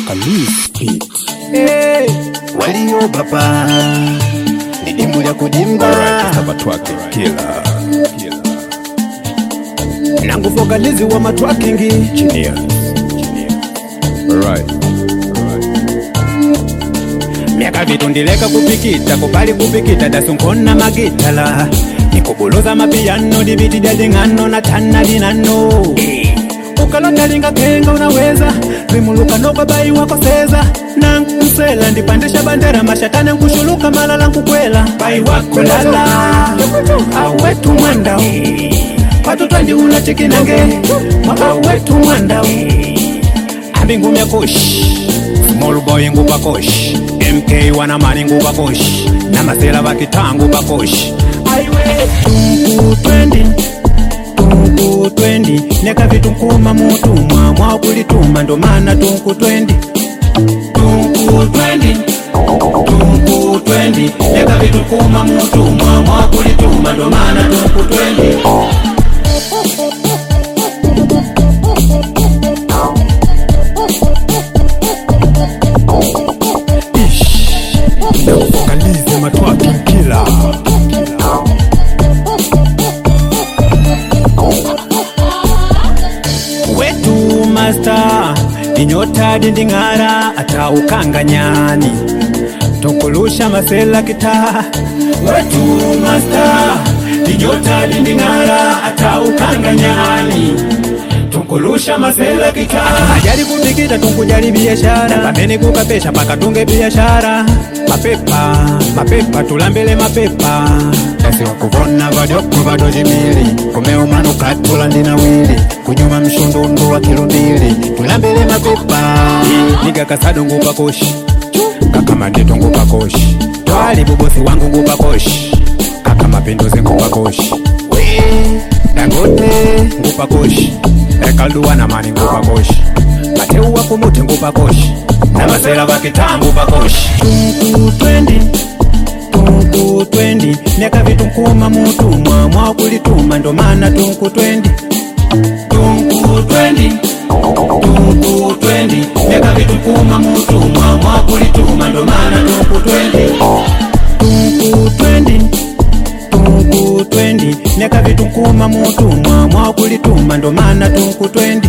Kaliski. Hey, walio baba nidimbulia kudimba Matwake killer nangu fokalizi wa matwakingi Genius. Right. miaka vitundileka kupikita kupali kupikita dasunkona magitala nikubuluza mapiano dibiti dadingano na tana dinano ukalonda linga kenga unaweza rimuluka noka bai wako seza nankusela ndipandisha bandera mashatane nkushuluka malala nkukwela bai wako lala awetu mwandao watoto ndi una chikinange awetu mwandao ambingumya kush small boy ngupa kush MK wana mani ngupa kush na masela bakitangu bakush aiwe tunku twendi neka vitu nkuma mutumwa mwa kulituma ndo maana tunku twendi neka vitu nkuma mutumwa mwa kulituma ndo maana tunku twendi Kalizi matwake killer wetu master inyota dindingara ata ukanganyani tukulusha masela kita wetu master inyota dindingara ata ukanganyani tukulusha masela kita ajali kutikita tukujali biashara pameni kukapesha paka tunge biashara mapepa tulambele mapepa kasi wakuvona vadoko vadojimili kumeumanu katula ndina wili kunyuma mshundundu wa kilundili tulambele mapepa niga kasado ngupa koshi kaka mandito ngupa koshi twali bubosi wangu ngupa koshi kaka mapinduzi ngupa koshi Dangote ngupa koshi Ekalduwa na mani ngupa koshi Mateuwa kumuti ngupa koshi na masela bakitangu bakoshi tunku twendi neka vitu nkuma mutumwa mwa kulituma ndo maana tunku twendi neka vitu nkuma mutumwa mwa kulituma ndo maana tunku twendi neka vitu nkuma mutumwa mwa kulituma ndo maana tunku twendi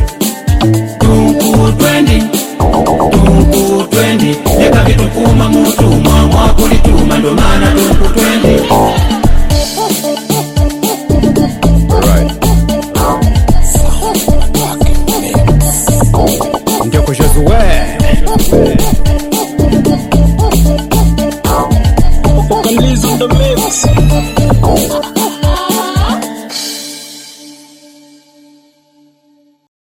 neka vitu nkuma mutumwa mwa kulituma ndo maana